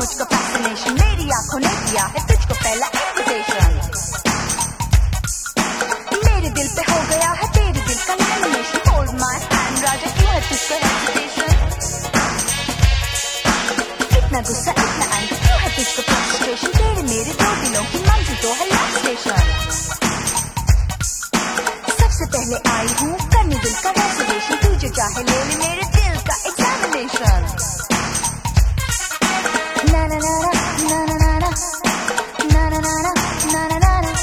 मुझको फैसिनेशन, मेरी आंखों ने दिया है तुझको पहला इन्विटेशन। मेरे दिल पे हो गया है तेरे दिल का लैमिनेशन, होल्ड माय हैंड राजा क्यों है तुझको हेजिटेशन। इतना गुस्सा इतना एंगर क्यों है तुझको फ्रस्ट्रेशन, तेरे मेरे दो दिलों की मंजिल तो है लव स्टेशन। सबसे पहले आई हूँ करने दिल का रेजर्वेशन, तू जो चाहे ले ले मेरे दिल का एग्जामिनेशन। ना ना ना ना ना ना ना ना ना ना ना ना ना ना ना।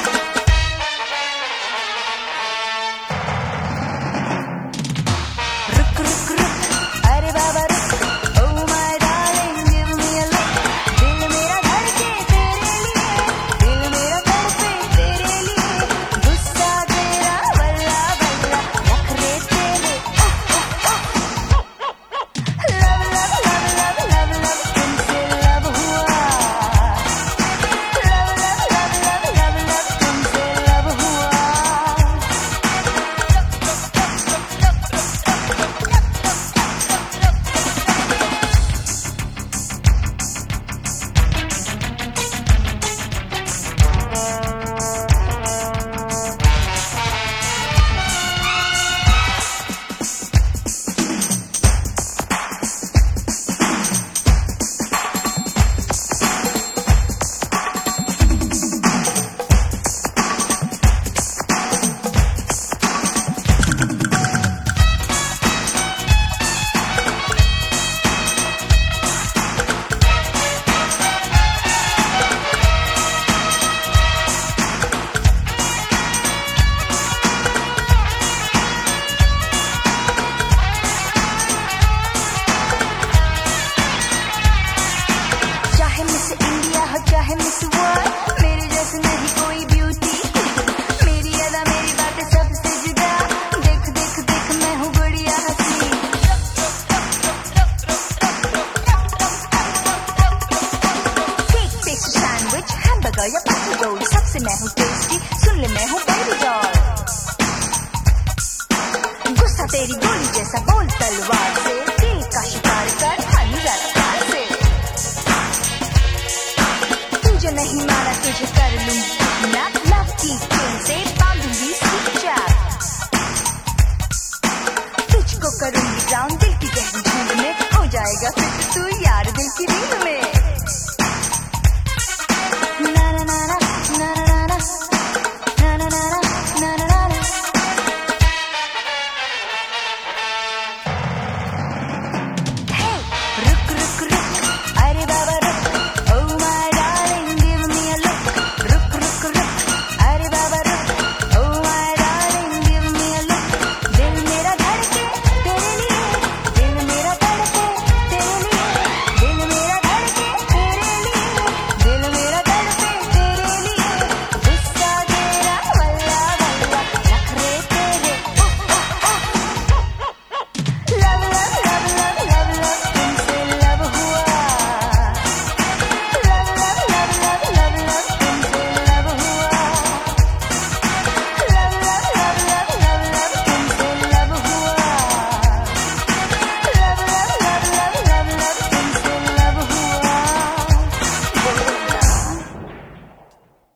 रुक रुक रुक अरे बाबा रुक, oh my darling give me a look। दिल मेरा धड़के तेरे लिए, दिल मेरा तड़पे तेरे लिए, गुस्सा तेरा बल्ला बल्ला नखरे तेरे love love love love love love तुमसे लव हुआ, love love love love love love तुमसे लव हुआ। चाहे मिस इंडिया हो चाहे मिस वर्ल्ड, मेरे जैसे नहीं कोई ब्यूटी। मेरी अदा मेरी बातें सबसे जुदा, देख देख देख मैं हूँ गुड़िया हंसी। केक पेस्ट्री सैंडविच हैमबर्गर या पास्ता रोल, सबसे मैं हूँ टेस्टी, सुन ले मैं हूँ बेबी डॉल। गुस्सा तेरी गोली जैसा बोल तलवार से, दिल का शिकार कर हनी जरा प्यार से। तुझे नहीं माना तुझे कर लूंगी ना, लव की चेन से बांधूंगी स्वीट चैप। तुझको करूंगी डाउन दिल की गहरी झील में, हो जाएगा फिर तू यार दिल की रील में।